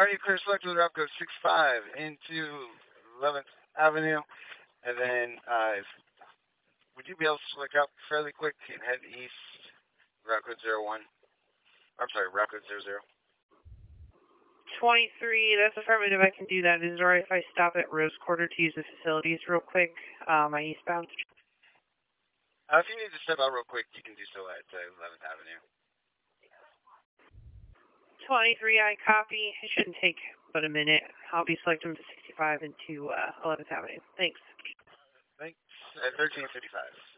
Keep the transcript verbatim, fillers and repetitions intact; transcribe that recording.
Are you clear select with route code six five into eleventh Avenue? And then, uh, if, would you be able to select out fairly quick and head east, route code zero one? I'm sorry, route code zero zero. twenty-three, that's affirmative. I can do that. Is it alright if I stop at Rose Quarter to use the facilities real quick? Uh, my eastbound. Uh, if you need to step out real quick, you can do so at uh, eleventh Avenue. twenty-three, I copy. It shouldn't take but a minute. I'll be selecting to sixty-five into uh, eleventh Avenue. Thanks. Thanks. At thirteen fifty-five.